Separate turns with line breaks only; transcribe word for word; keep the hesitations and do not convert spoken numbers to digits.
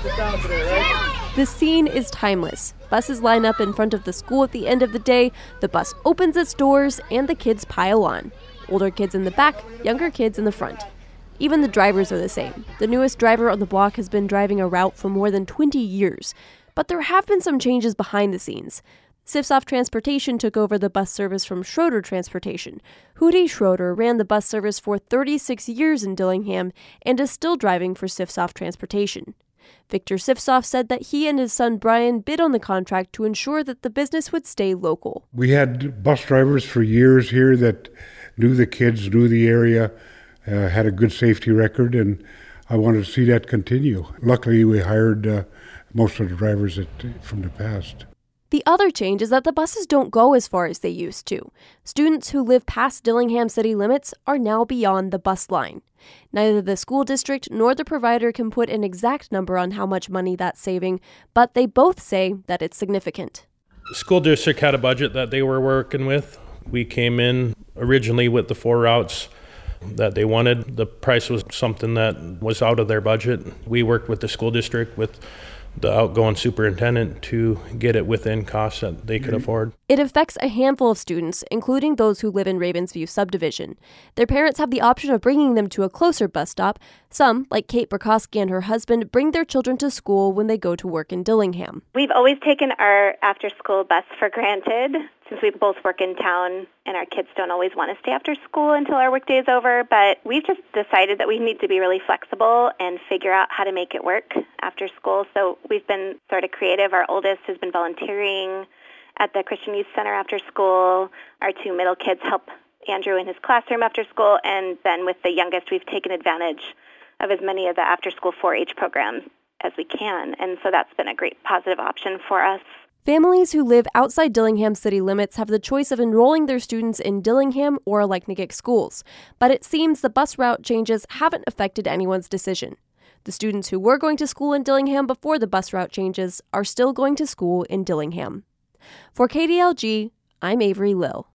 The scene is timeless. Buses line up in front of the school at the end of the day, the bus opens its doors, and the kids pile on. Older kids in the back, younger kids in the front. Even the drivers are the same. The newest driver on the block has been driving a route for more than twenty years. But there have been some changes behind the scenes. Sifsoft Transportation took over the bus service from Schroeder Transportation. Hudi Schroeder ran the bus service for thirty-six years in Dillingham and is still driving for Sifsoft Transportation. Victor Sifsoft said that he and his son Brian bid on the contract to ensure that the business would stay local.
We had bus drivers for years here that knew the kids, knew the area, uh, had a good safety record, and I wanted to see that continue. Luckily, we hired uh, most of the drivers that, from the past.
The other change is that the buses don't go as far as they used to. Students who live past Dillingham city limits are now beyond the bus line. Neither the school district nor the provider can put an exact number on how much money that's saving, but they both say that it's significant.
The school district had a budget that they were working with. We came in originally with the four routes that they wanted. The price was something that was out of their budget. We worked with the school district, with the outgoing superintendent, to get it within costs that they could afford.
It affects a handful of students, including those who live in Ravensview subdivision. Their parents have the option of bringing them to a closer bus stop. Some, like Kate Burkowski and her husband, bring their children to school when they go to work in Dillingham.
We've always taken our after-school bus for granted, since we both work in town and our kids don't always want to stay after school until our workday is over. But we've just decided that we need to be really flexible and figure out how to make it work after school. So we've been sort of creative. Our oldest has been volunteering at the Christian Youth Center after school. Our two middle kids help Andrew in his classroom after school. And then with the youngest, we've taken advantage of as many of the after-school four H programs as we can. And so that's been a great positive option for us.
Families who live outside Dillingham city limits have the choice of enrolling their students in Dillingham or Aleknagik schools, but it seems the bus route changes haven't affected anyone's decision. The students who were going to school in Dillingham before the bus route changes are still going to school in Dillingham. For K D L G, I'm Avery Lill.